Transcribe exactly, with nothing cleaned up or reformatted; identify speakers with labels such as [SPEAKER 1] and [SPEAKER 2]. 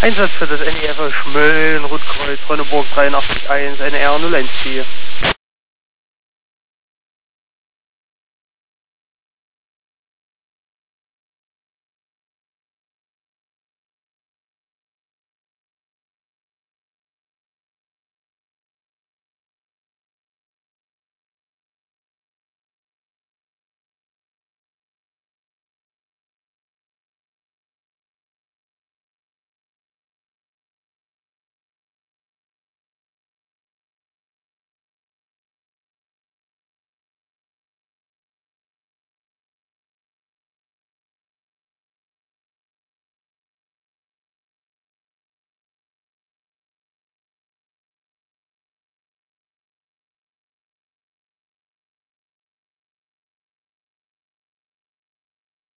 [SPEAKER 1] Einsatz für das N E F Schmölln, Rotkreuz, Ronneburg dreiundachtzig eins, eine R null eins vier.